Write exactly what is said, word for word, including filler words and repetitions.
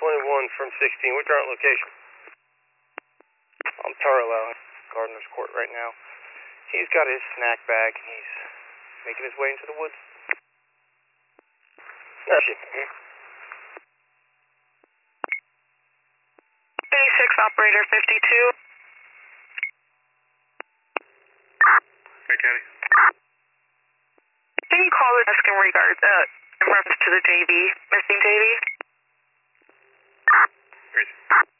twenty-one from sixteen. What's your current location? I'm parallel Gardner's Court right now. He's got his snack bag and he's making his way into the woods. That's it. fifty-six, operator fifty-two. Hey, Kenny. Can you call the desk in regards, uh, in reference to the J V, missing J V? Great.